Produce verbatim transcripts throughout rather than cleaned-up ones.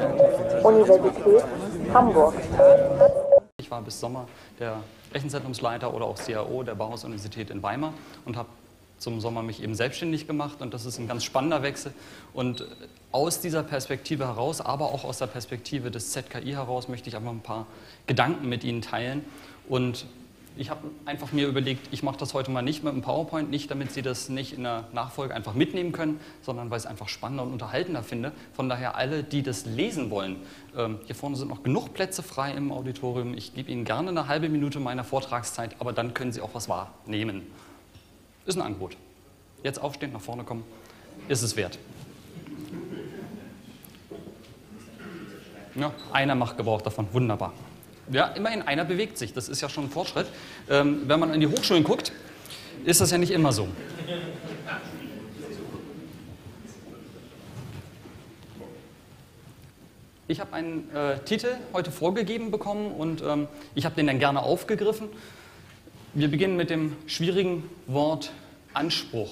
Universität Hamburg. Ich war bis Sommer der Rechenzentrumsleiter oder auch C A O der Bauhaus-Universität in Weimar und habe zum Sommer mich eben selbstständig gemacht, und das ist ein ganz spannender Wechsel. Und aus dieser Perspektive heraus, aber auch aus der Perspektive des Z K I heraus, möchte ich einfach ein paar Gedanken mit Ihnen teilen. Und ich habe einfach mir überlegt, ich mache das heute mal nicht mit einem PowerPoint, nicht damit Sie das nicht in der Nachfolge einfach mitnehmen können, sondern weil ich es einfach spannender und unterhaltender finde. Von daher alle, die das lesen wollen, ähm, hier vorne sind noch genug Plätze frei im Auditorium. Ich gebe Ihnen gerne eine halbe Minute meiner Vortragszeit, aber dann können Sie auch was wahrnehmen. Ist ein Angebot. Jetzt aufstehen, nach vorne kommen, ist es wert. Ja, einer macht Gebrauch davon, wunderbar. Ja, immerhin, einer bewegt sich, das ist ja schon ein Fortschritt. Ähm, wenn man in die Hochschulen guckt, ist das ja nicht immer so. Ich habe einen äh, Titel heute vorgegeben bekommen und ähm, ich habe den dann gerne aufgegriffen. Wir beginnen mit dem schwierigen Wort Anspruch.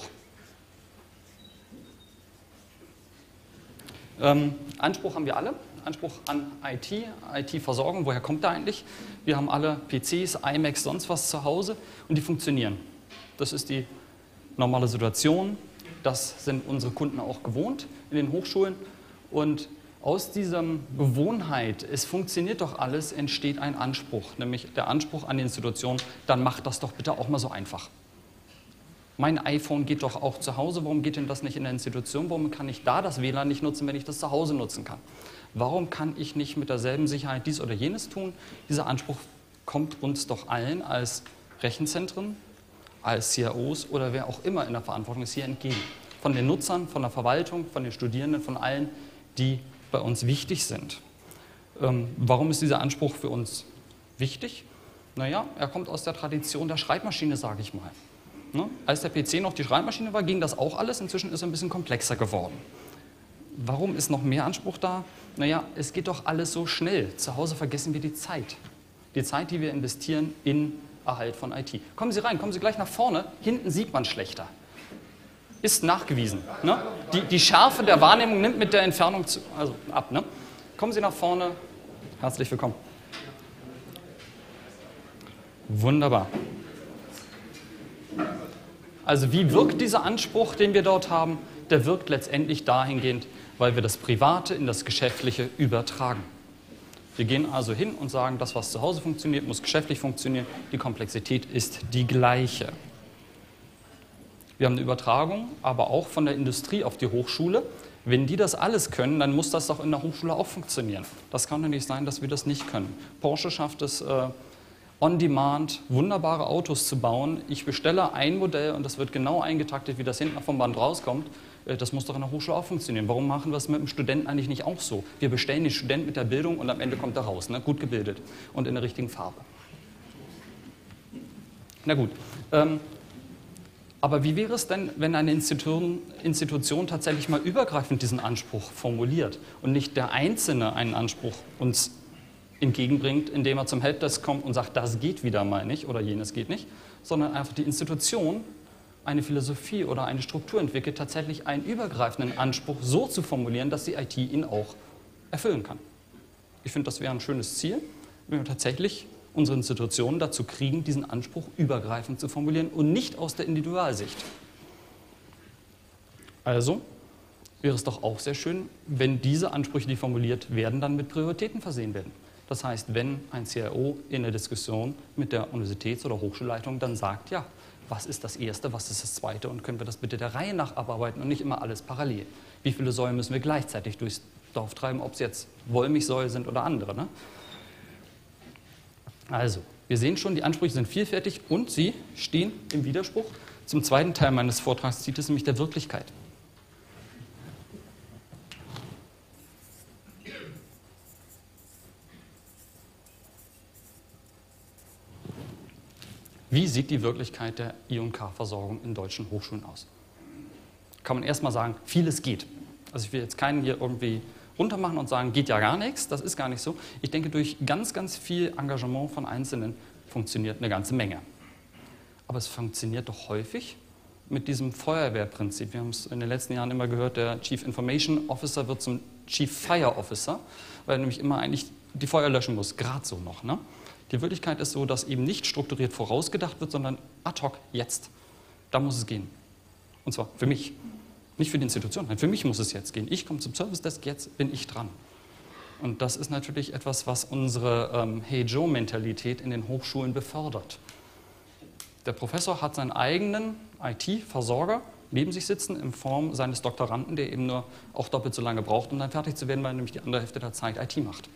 Ähm, Anspruch haben wir alle. Anspruch an I T, I T-Versorgung. Woher kommt der eigentlich? Wir haben alle P Cs, iMacs, sonst was zu Hause und die funktionieren. Das ist die normale Situation. Das sind unsere Kunden auch gewohnt in den Hochschulen. Und aus dieser Gewohnheit, es funktioniert doch alles, entsteht ein Anspruch, nämlich der Anspruch an die Institution, dann macht das doch bitte auch mal so einfach. Mein iPhone geht doch auch zu Hause, warum geht denn das nicht in der Institution? Warum kann ich da das W L A N nicht nutzen, wenn ich das zu Hause nutzen kann? Warum kann ich nicht mit derselben Sicherheit dies oder jenes tun? Dieser Anspruch kommt uns doch allen als Rechenzentren, als C A Os oder wer auch immer in der Verantwortung ist, hier entgegen. Von den Nutzern, von der Verwaltung, von den Studierenden, von allen, die bei uns wichtig sind. Ähm, warum ist dieser Anspruch für uns wichtig? Naja, er kommt aus der Tradition der Schreibmaschine, sage ich mal. Ne? Als der P C noch die Schreibmaschine war, ging das auch alles. Inzwischen ist er ein bisschen komplexer geworden. Warum ist noch mehr Anspruch da? Naja, es geht doch alles so schnell. Zu Hause vergessen wir die Zeit. Die Zeit, die wir investieren in Erhalt von I T. Kommen Sie rein, kommen Sie gleich nach vorne. Hinten sieht man schlechter. Ist nachgewiesen. Ne? Die, die Schärfe der Wahrnehmung nimmt mit der Entfernung zu, also ab. Ne? Kommen Sie nach vorne. Herzlich willkommen. Wunderbar. Also wie wirkt dieser Anspruch, den wir dort haben? Der wirkt letztendlich dahingehend, weil wir das Private in das Geschäftliche übertragen. Wir gehen also hin und sagen, das, was zu Hause funktioniert, muss geschäftlich funktionieren. Die Komplexität ist die gleiche. Wir haben eine Übertragung, aber auch von der Industrie auf die Hochschule. Wenn die das alles können, dann muss das doch in der Hochschule auch funktionieren. Das kann doch nicht sein, dass wir das nicht können. Porsche schafft es, äh, on demand wunderbare Autos zu bauen. Ich bestelle ein Modell und das wird genau eingetaktet, wie das hinten vom Band rauskommt. Das muss doch in der Hochschule auch funktionieren. Warum machen wir es mit dem Studenten eigentlich nicht auch so? Wir bestellen den Studenten mit der Bildung und am Ende kommt er raus, ne? Gut gebildet und in der richtigen Farbe. Na gut, ähm, aber wie wäre es denn, wenn eine Institution, Institution tatsächlich mal übergreifend diesen Anspruch formuliert und nicht der Einzelne einen Anspruch uns entgegenbringt, indem er zum Helpdesk kommt und sagt, das geht wieder mal nicht oder jenes geht nicht, sondern einfach die Institution eine Philosophie oder eine Struktur entwickelt, tatsächlich einen übergreifenden Anspruch so zu formulieren, dass die I T ihn auch erfüllen kann. Ich finde, das wäre ein schönes Ziel, wenn wir tatsächlich unsere Institutionen dazu kriegen, diesen Anspruch übergreifend zu formulieren und nicht aus der Individualsicht. Also wäre es doch auch sehr schön, wenn diese Ansprüche, die formuliert werden, dann mit Prioritäten versehen werden. Das heißt, wenn ein C I O in der Diskussion mit der Universitäts- oder Hochschulleitung dann sagt, ja, was ist das Erste, was ist das Zweite und können wir das bitte der Reihe nach abarbeiten und nicht immer alles parallel. Wie viele Säulen müssen wir gleichzeitig durchs Dorf treiben, ob es jetzt Wollmilchsäule sind oder andere. Ne? Also, wir sehen schon, die Ansprüche sind vielfältig und sie stehen im Widerspruch zum zweiten Teil meines Vortragstitels, nämlich der Wirklichkeit. Wie sieht die Wirklichkeit der I und K-Versorgung in deutschen Hochschulen aus? Kann man erstmal sagen, vieles geht. Also ich will jetzt keinen hier irgendwie runtermachen und sagen, geht ja gar nichts, das ist gar nicht so. Ich denke, durch ganz, ganz viel Engagement von Einzelnen funktioniert eine ganze Menge. Aber es funktioniert doch häufig mit diesem Feuerwehrprinzip. Wir haben es in den letzten Jahren immer gehört, der Chief Information Officer wird zum Chief Fire Officer, weil er nämlich immer eigentlich die Feuer löschen muss, gerade so noch. Ne? Die Wirklichkeit ist so, dass eben nicht strukturiert vorausgedacht wird, sondern ad hoc jetzt. Da muss es gehen. Und zwar für mich, nicht für die Institution, nein, für mich muss es jetzt gehen. Ich komme zum Service Desk, jetzt bin ich dran. Und das ist natürlich etwas, was unsere ähm, Hey-Joe-Mentalität in den Hochschulen befördert. Der Professor hat seinen eigenen I T-Versorger neben sich sitzen in Form seines Doktoranden, der eben nur auch doppelt so lange braucht, um dann fertig zu werden, weil er nämlich die andere Hälfte der Zeit I T macht.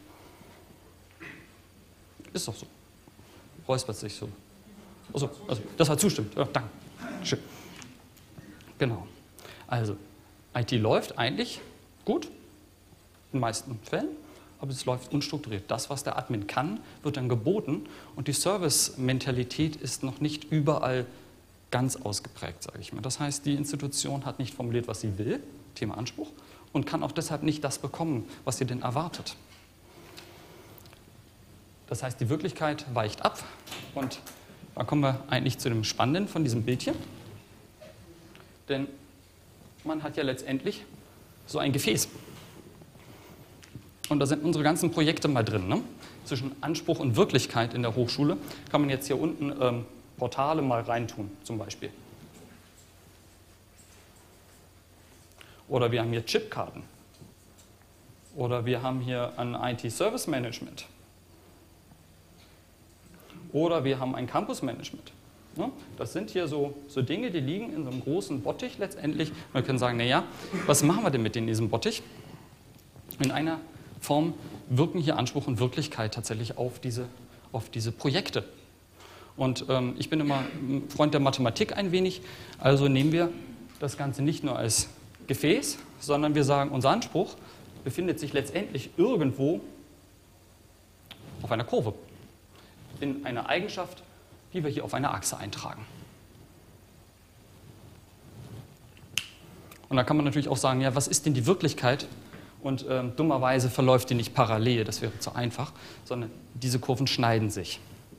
Ist doch so. Räuspert sich so. Also, also das hat zustimmt. Ja, danke. Schön. Genau. Also, I T läuft eigentlich gut, in den meisten Fällen, aber es läuft unstrukturiert. Das, was der Admin kann, wird dann geboten und die Service-Mentalität ist noch nicht überall ganz ausgeprägt, sage ich mal. Das heißt, die Institution hat nicht formuliert, was sie will, Thema Anspruch, und kann auch deshalb nicht das bekommen, was sie denn erwartet. Das heißt, die Wirklichkeit weicht ab und da kommen wir eigentlich zu dem Spannenden von diesem Bild hier. Denn man hat ja letztendlich so ein Gefäß. Und da sind unsere ganzen Projekte mal drin. Ne? Zwischen Anspruch und Wirklichkeit in der Hochschule kann man jetzt hier unten ähm, Portale mal reintun, zum Beispiel. Oder wir haben hier Chipkarten. Oder wir haben hier ein I T-Service Management. Oder wir haben ein Campus-Management. Das sind hier so, so Dinge, die liegen in so einem großen Bottich letztendlich. Wir können sagen, naja, was machen wir denn mit in diesem Bottich? In einer Form wirken hier Anspruch und Wirklichkeit tatsächlich auf diese, auf diese Projekte. Und ähm, ich bin immer ein Freund der Mathematik ein wenig, also nehmen wir das Ganze nicht nur als Gefäß, sondern wir sagen, unser Anspruch befindet sich letztendlich irgendwo auf einer Kurve, in einer Eigenschaft, die wir hier auf einer Achse eintragen. Und da kann man natürlich auch sagen, ja, was ist denn die Wirklichkeit? Und ähm, dummerweise verläuft die nicht parallel, das wäre zu einfach, sondern diese Kurven schneiden sich.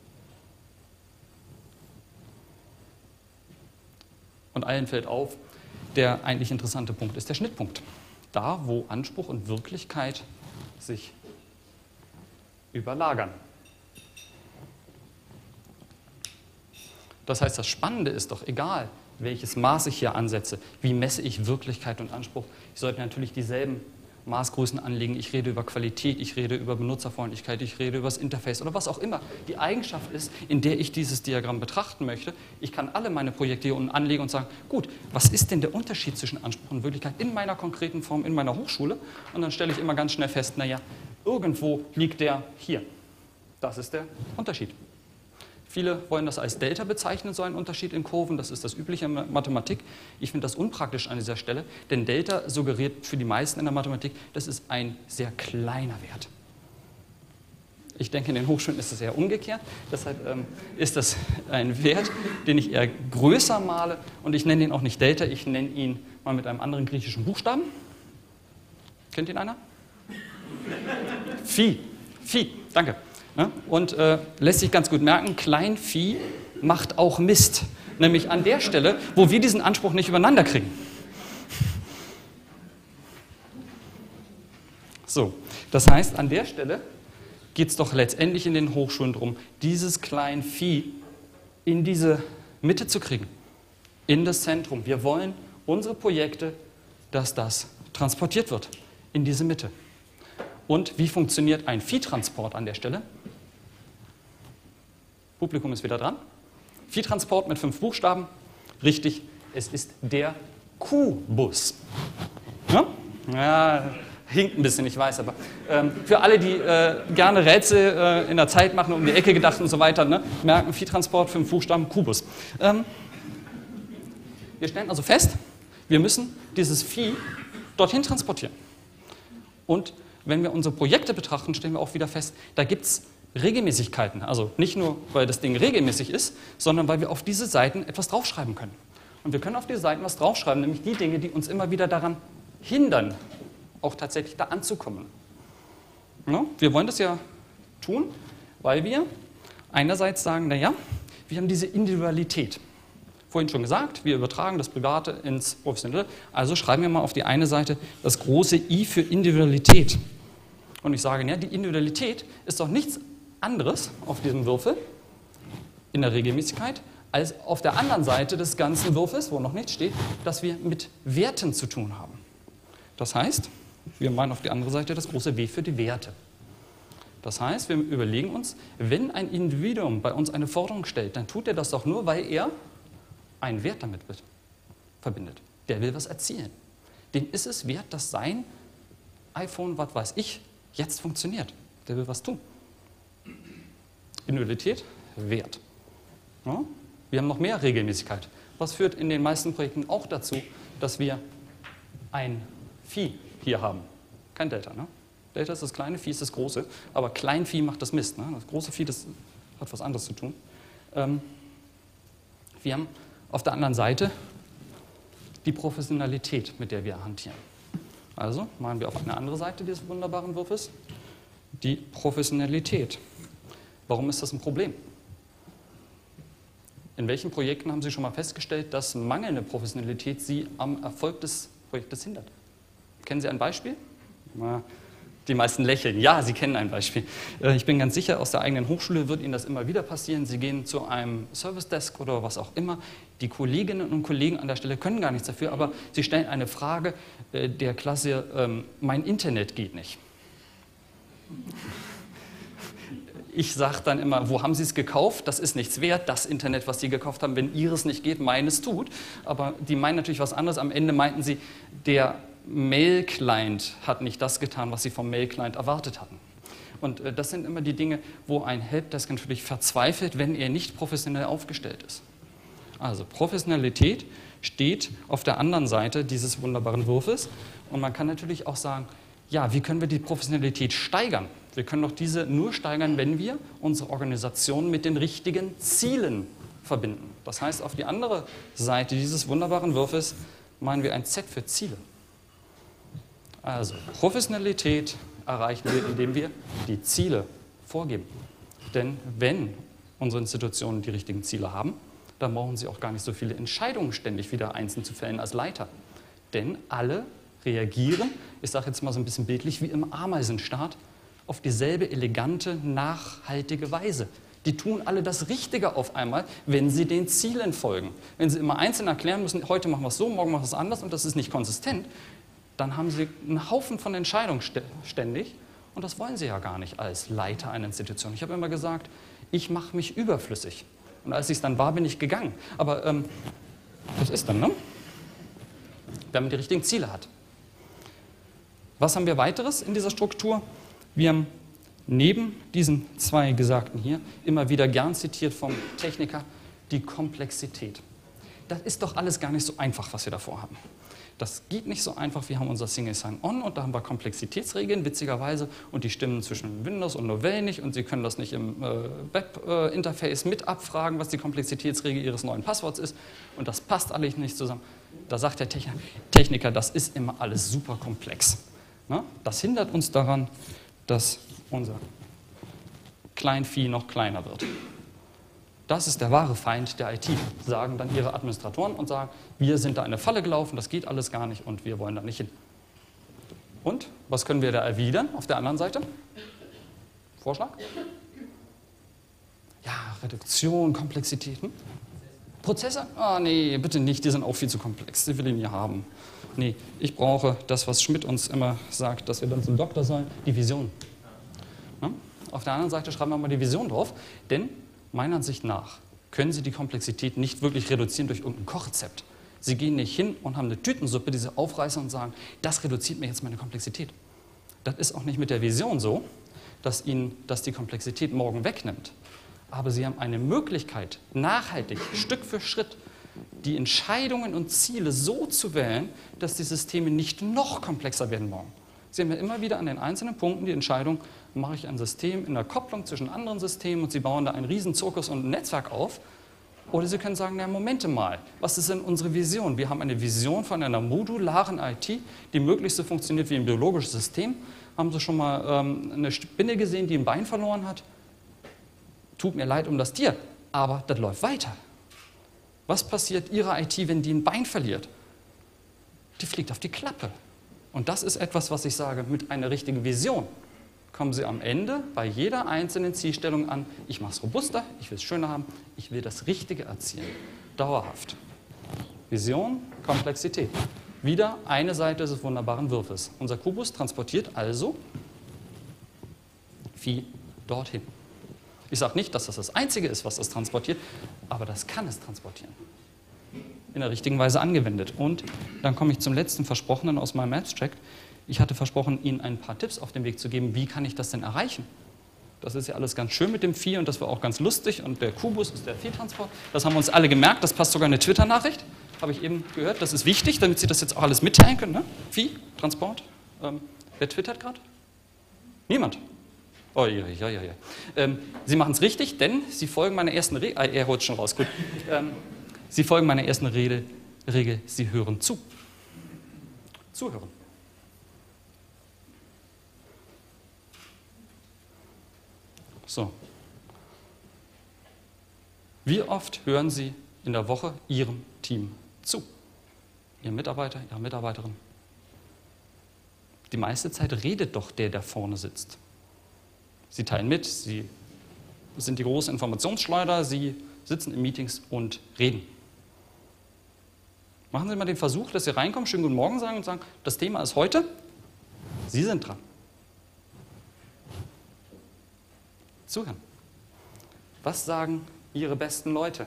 Und allen fällt auf, der eigentlich interessante Punkt ist der Schnittpunkt. Da, wo Anspruch und Wirklichkeit sich überlagern. Das heißt, das Spannende ist doch, egal welches Maß ich hier ansetze, wie messe ich Wirklichkeit und Anspruch, ich sollte natürlich dieselben Maßgrößen anlegen. Ich rede über Qualität, ich rede über Benutzerfreundlichkeit, ich rede über das Interface oder was auch immer die Eigenschaft ist, in der ich dieses Diagramm betrachten möchte. Ich kann alle meine Projekte hier unten anlegen und sagen, gut, was ist denn der Unterschied zwischen Anspruch und Wirklichkeit in meiner konkreten Form, in meiner Hochschule? Und dann stelle ich immer ganz schnell fest, naja, irgendwo liegt der hier. Das ist der Unterschied. Viele wollen das als Delta bezeichnen, so ein Unterschied in Kurven. Das ist das Übliche in der Mathematik. Ich finde das unpraktisch an dieser Stelle, denn Delta suggeriert für die meisten in der Mathematik, das ist ein sehr kleiner Wert. Ich denke, in den Hochschulen ist es eher umgekehrt. Deshalb ähm, ist das ein Wert, den ich eher größer male. Und ich nenne ihn auch nicht Delta, ich nenne ihn mal mit einem anderen griechischen Buchstaben. Kennt ihn einer? Phi. Phi, danke. Und äh, lässt sich ganz gut merken, Kleinvieh macht auch Mist. Nämlich an der Stelle, wo wir diesen Anspruch nicht übereinander kriegen. So, das heißt, an der Stelle geht es doch letztendlich in den Hochschulen darum, dieses Kleinvieh in diese Mitte zu kriegen. In das Zentrum. Wir wollen unsere Projekte, dass das transportiert wird. In diese Mitte. Und wie funktioniert ein Viehtransport an der Stelle? Publikum ist wieder dran. Viehtransport mit fünf Buchstaben. Richtig, es ist der Q-Bus. Ja? Ja, hinkt ein bisschen, ich weiß, aber ähm, für alle, die äh, gerne Rätsel äh, in der Zeit machen, um die Ecke gedacht und so weiter, ne, merken, Viehtransport, fünf Buchstaben, Q-Bus. Ähm, wir stellen also fest, wir müssen dieses Vieh dorthin transportieren. Und wenn wir unsere Projekte betrachten, stellen wir auch wieder fest, da gibt es Regelmäßigkeiten. Also nicht nur, weil das Ding regelmäßig ist, sondern weil wir auf diese Seiten etwas draufschreiben können. Und wir können auf diese Seiten was draufschreiben, nämlich die Dinge, die uns immer wieder daran hindern, auch tatsächlich da anzukommen. Ja, wir wollen das ja tun, weil wir einerseits sagen, naja, wir haben diese Individualität Vorhin schon gesagt, wir übertragen das Private ins Professionelle. Also schreiben wir mal auf die eine Seite das große I für Individualität. Und ich sage, ja, die Individualität ist doch nichts anderes auf diesem Würfel in der Regelmäßigkeit, als auf der anderen Seite des ganzen Würfels, wo noch nichts steht, dass wir mit Werten zu tun haben. Das heißt, wir meinen auf die andere Seite das große W für die Werte. Das heißt, wir überlegen uns, wenn ein Individuum bei uns eine Forderung stellt, dann tut er das doch nur, weil er einen Wert damit verbindet. Der will was erzielen. Dem ist es wert, dass sein iPhone, was weiß ich, jetzt funktioniert. Der will was tun. Individualität, Wert. Ja? Wir haben noch mehr Regelmäßigkeit. Was führt in den meisten Projekten auch dazu, dass wir ein Phi hier haben. Kein Delta. Ne? Delta ist das kleine, Phi ist das große. Aber Klein-Phi macht das Mist. Ne? Das große Phi, das hat was anderes zu tun. Ähm, wir haben auf der anderen Seite die Professionalität, mit der wir hantieren. Also malen wir auf eine andere Seite dieses wunderbaren Wurfes die Professionalität. Warum ist das ein Problem? In welchen Projekten haben Sie schon mal festgestellt, dass mangelnde Professionalität Sie am Erfolg des Projektes hindert? Kennen Sie ein Beispiel? Die meisten lächeln. Ja, Sie kennen ein Beispiel. Ich bin ganz sicher, aus der eigenen Hochschule wird Ihnen das immer wieder passieren. Sie gehen zu einem Service Desk oder was auch immer. Die Kolleginnen und Kollegen an der Stelle können gar nichts dafür, aber sie stellen eine Frage der Klasse, mein Internet geht nicht. Ich sage dann immer, wo haben Sie es gekauft? Das ist nichts wert, das Internet, was Sie gekauft haben. Wenn Ihres nicht geht, meines tut. Aber die meinen natürlich was anderes. Am Ende meinten sie, der Mail-Client hat nicht das getan, was sie vom Mail-Client erwartet hatten. Und äh, das sind immer die Dinge, wo ein Helpdesk natürlich verzweifelt, wenn er nicht professionell aufgestellt ist. Also Professionalität steht auf der anderen Seite dieses wunderbaren Wurfes. Und man kann natürlich auch sagen, ja, wie können wir die Professionalität steigern? Wir können doch diese nur steigern, wenn wir unsere Organisation mit den richtigen Zielen verbinden. Das heißt, auf die andere Seite dieses wunderbaren Wurfes meinen wir ein Z für Ziele. Also Professionalität erreichen wir, indem wir die Ziele vorgeben. Denn wenn unsere Institutionen die richtigen Ziele haben, dann brauchen sie auch gar nicht so viele Entscheidungen ständig wieder einzeln zu fällen als Leiter. Denn alle reagieren, ich sage jetzt mal so ein bisschen bildlich, wie im Ameisenstaat, auf dieselbe elegante, nachhaltige Weise. Die tun alle das Richtige auf einmal, wenn sie den Zielen folgen. Wenn sie immer einzeln erklären müssen, heute machen wir es so, morgen machen wir es anders und das ist nicht konsistent, dann haben sie einen Haufen von Entscheidungen ständig und das wollen sie ja gar nicht als Leiter einer Institution. Ich habe immer gesagt, ich mache mich überflüssig. Und als ich es dann war, bin ich gegangen. Aber ähm, das ist dann, ne? Wenn man die richtigen Ziele hat. Was haben wir weiteres in dieser Struktur? Wir haben neben diesen zwei Gesagten hier, immer wieder gern zitiert vom Techniker, die Komplexität. Das ist doch alles gar nicht so einfach, was wir davor haben. Das geht nicht so einfach. Wir haben unser Single Sign-On und da haben wir Komplexitätsregeln, witzigerweise, und die stimmen zwischen Windows und Novell nicht und Sie können das nicht im äh, Web-Interface mit abfragen, was die Komplexitätsregel Ihres neuen Passworts ist und das passt alles nicht zusammen. Da sagt der Techniker, das ist immer alles super komplex. Na? Das hindert uns daran, dass unser Kleinvieh noch kleiner wird. Das ist der wahre Feind der I T, sagen dann ihre Administratoren und sagen, wir sind da in eine Falle gelaufen, das geht alles gar nicht und wir wollen da nicht hin. Und, was können wir da erwidern auf der anderen Seite? Vorschlag? Ja, Reduktion, Komplexität. Hm? Prozesse? Ah, nee, bitte nicht, die sind auch viel zu komplex, die will ich nie haben. Nee, ich brauche das, was Schmidt uns immer sagt, dass wir dann zum Doktor sollen, die Vision. Ja? Auf der anderen Seite schreiben wir mal die Vision drauf, denn meiner Ansicht nach können Sie die Komplexität nicht wirklich reduzieren durch irgendein Kochrezept. Sie gehen nicht hin und haben eine Tütensuppe, die Sie aufreißen und sagen, das reduziert mir jetzt meine Komplexität. Das ist auch nicht mit der Vision so, dass Ihnen das die Komplexität morgen wegnimmt. Aber Sie haben eine Möglichkeit, nachhaltig, Stück für Schritt, die Entscheidungen und Ziele so zu wählen, dass die Systeme nicht noch komplexer werden morgen. Sie haben ja immer wieder an den einzelnen Punkten die Entscheidung, mache ich ein System in der Kopplung zwischen anderen Systemen und Sie bauen da einen riesen Zirkus und ein Netzwerk auf. Oder Sie können sagen, na Momente mal, was ist denn unsere Vision? Wir haben eine Vision von einer modularen I T, die möglichst so funktioniert wie ein biologisches System. Haben Sie schon mal ähm, eine Spinne gesehen, die ein Bein verloren hat? Tut mir leid um das Tier, aber das läuft weiter. Was passiert Ihrer I T, wenn die ein Bein verliert? Die fliegt auf die Klappe. Und das ist etwas, was ich sage, mit einer richtigen Vision kommen Sie am Ende bei jeder einzelnen Zielstellung an, ich mache es robuster, ich will es schöner haben, ich will das Richtige erzielen, dauerhaft. Vision, Komplexität. Wieder eine Seite des wunderbaren Würfels. Unser Kubus transportiert also Phi dorthin. Ich sage nicht, dass das das Einzige ist, was es transportiert, aber das kann es transportieren. In der richtigen Weise angewendet. Und dann komme ich zum letzten Versprochenen aus meinem Abstract. Ich hatte versprochen, Ihnen ein paar Tipps auf den Weg zu geben, wie kann ich das denn erreichen? Das ist ja alles ganz schön mit dem Phi und das war auch ganz lustig und der Kubus ist der Phi-Transport. Das haben wir uns alle gemerkt, das passt sogar in eine Twitter-Nachricht. Habe ich eben gehört, das ist wichtig, damit Sie das jetzt auch alles mitteilen können. Ne? Phi, Transport. Ähm, wer twittert gerade? Niemand. Oh, ja, ja, ja, ja. Ähm, Sie machen es richtig, denn Sie folgen meiner ersten Regel. Ah, er holt schon raus, gut. Ähm, Sie folgen meiner ersten Rede, Regel, Sie hören zu. Zuhören. So. Wie oft hören Sie in der Woche Ihrem Team zu? Ihrem Mitarbeiter, Ihrer Mitarbeiterin? Die meiste Zeit redet doch der, der vorne sitzt. Sie teilen mit, Sie sind die große Informationsschleuder, Sie sitzen in Meetings und reden. Machen Sie mal den Versuch, dass Sie reinkommen, schönen guten Morgen sagen und sagen, das Thema ist heute, Sie sind dran. Zuhören. Was sagen Ihre besten Leute?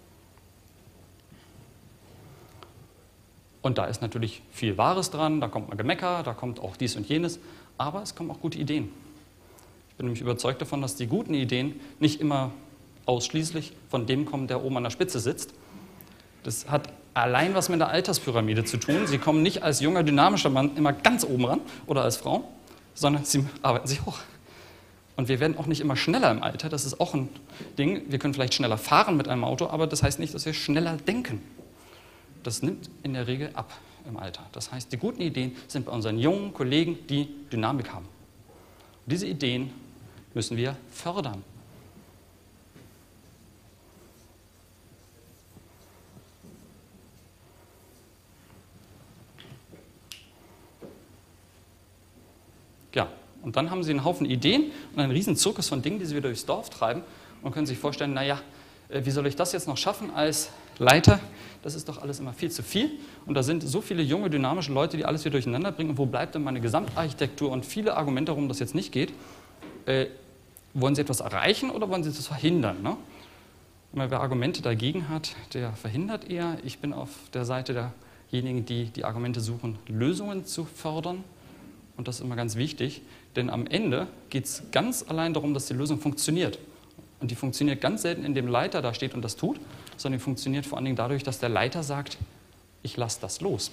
Und da ist natürlich viel Wahres dran, da kommt mal Gemecker, da kommt auch dies und jenes, aber es kommen auch gute Ideen. Ich bin nämlich überzeugt davon, dass die guten Ideen nicht immer ausschließlich von dem kommen, der oben an der Spitze sitzt. Das hat allein was mit der Alterspyramide zu tun. Sie kommen nicht als junger, dynamischer Mann immer ganz oben ran oder als Frau, sondern sie arbeiten sich hoch. Und wir werden auch nicht immer schneller im Alter, das ist auch ein Ding. Wir können vielleicht schneller fahren mit einem Auto, aber das heißt nicht, dass wir schneller denken. Das nimmt in der Regel ab im Alter. Das heißt, die guten Ideen sind bei unseren jungen Kollegen, die Dynamik haben. Und diese Ideen müssen wir fördern. Ja, und dann haben Sie einen Haufen Ideen und einen riesen Zirkus von Dingen, die Sie wieder durchs Dorf treiben und können sich vorstellen, naja, wie soll ich das jetzt noch schaffen als Leiter? Das ist doch alles immer viel zu viel und da sind so viele junge, dynamische Leute, die alles wieder durcheinander bringen und wo bleibt denn meine Gesamtarchitektur und viele Argumente, warum das jetzt nicht geht? Äh, wollen Sie etwas erreichen oder wollen Sie das verhindern? Ne? Wer Argumente dagegen hat, der verhindert eher. Ich bin auf der Seite derjenigen, die die Argumente suchen, Lösungen zu fördern. Und das ist immer ganz wichtig, denn am Ende geht es ganz allein darum, dass die Lösung funktioniert. Und die funktioniert ganz selten, indem der Leiter da steht und das tut, sondern die funktioniert vor allen Dingen dadurch, dass der Leiter sagt, ich lasse das los.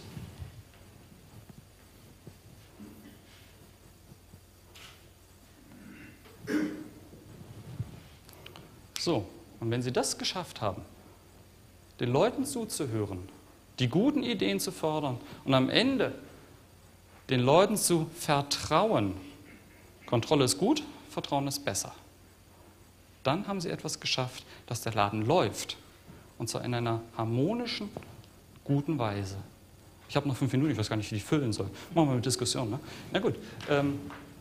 So, und wenn Sie das geschafft haben, den Leuten zuzuhören, die guten Ideen zu fördern und am Ende den Leuten zu vertrauen. Kontrolle ist gut, Vertrauen ist besser. Dann haben Sie etwas geschafft, dass der Laden läuft. Und zwar in einer harmonischen, guten Weise. Ich habe noch fünf Minuten, ich weiß gar nicht, wie ich füllen soll. Machen wir eine Diskussion. Ne? Na gut. Ähm,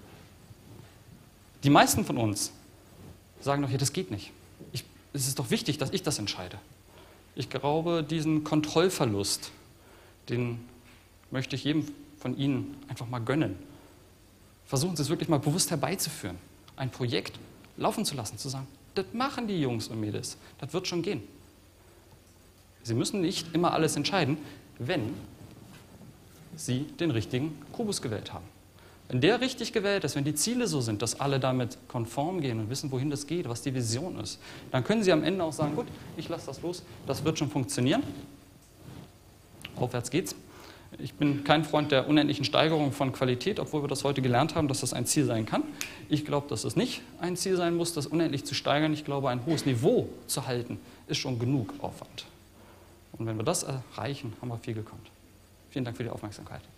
die meisten von uns sagen doch, ja, das geht nicht. Ich, es ist doch wichtig, dass ich das entscheide. Ich glaube, diesen Kontrollverlust, den möchte ich jedem von Ihnen einfach mal gönnen. Versuchen Sie es wirklich mal bewusst herbeizuführen. Ein Projekt laufen zu lassen, zu sagen, das machen die Jungs und Mädels, das wird schon gehen. Sie müssen nicht immer alles entscheiden, wenn Sie den richtigen Kubus gewählt haben. Wenn der richtig gewählt ist, wenn die Ziele so sind, dass alle damit konform gehen und wissen, wohin das geht, was die Vision ist, dann können Sie am Ende auch sagen, gut, ich lasse das los, das wird schon funktionieren. Aufwärts geht's. Ich bin kein Freund der unendlichen Steigerung von Qualität, obwohl wir das heute gelernt haben, dass das ein Ziel sein kann. Ich glaube, dass es nicht ein Ziel sein muss, das unendlich zu steigern. Ich glaube, ein hohes Niveau zu halten, ist schon genug Aufwand. Und wenn wir das erreichen, haben wir viel gekonnt. Vielen Dank für die Aufmerksamkeit.